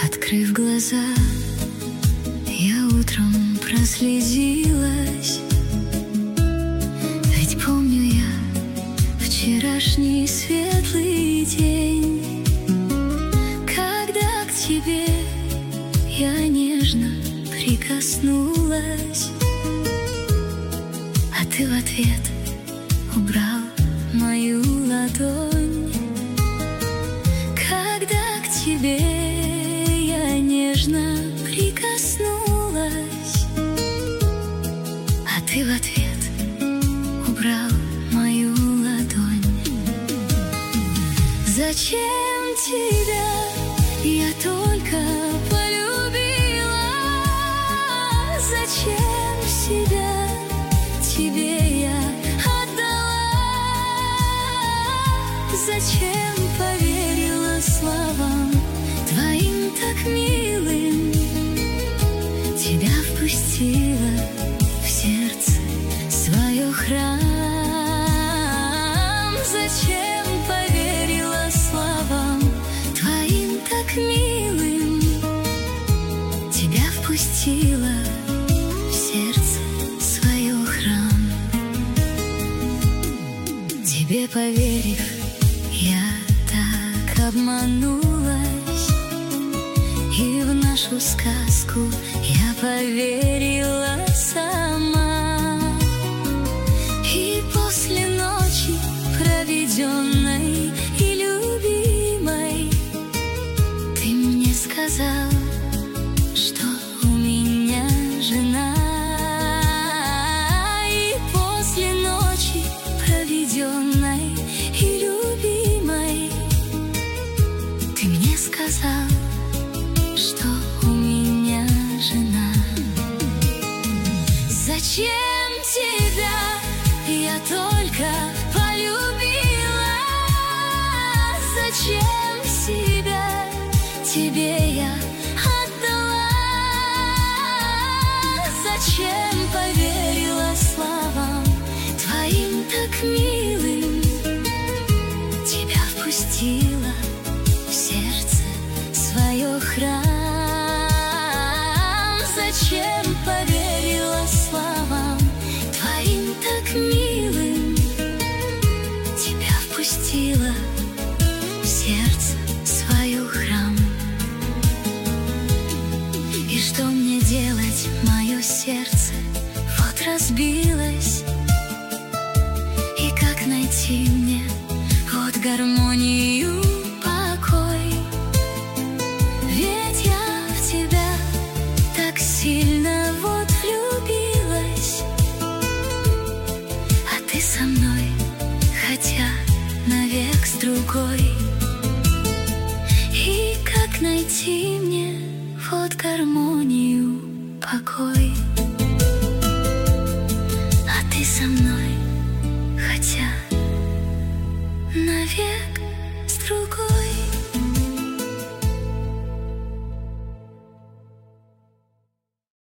Открыв глаза, я утром прослезилась. Ведь помню я вчерашний светлый день, когда к тебе я нежно прикоснулась, а ты в ответ убрал мою ладонь. Когда к тебе я нежно прикоснулась, а ты в ответ убрал мою ладонь. Зачем тебя я только полюбила? Зачем себя тебе я отдала? Зачем поверила словам твоим так милым? Тебя впустила в сердце свое храм. Зачем поверила словам твоим так милым? Тебя впустила в сердце свое храм. Тебе поверив, я так обманулась, и в нашу сказку я поверила сама. И после ночи, проведенной и любимой, ты мне сказал, что у меня жена. И после ночи, проведенной и любимой, ты мне сказал, что у меня жена. Зачем тебя я только полюбила? Зачем себя тебе я отдала? Зачем поверила словам твоим так милым? Тебя впустила в сердце свое храм. Зачем поверила словам твоим так милым? Тебя впустила в сердце свое храм. И что мне делать, мое сердце вот разбилось? И как найти мне вот гармонию, покой? Ведь я в тебя так сильно вот влюбилась, а ты со мной, хотя навек с другой. И как найти мне вот гармонию, покой? А ты со мной,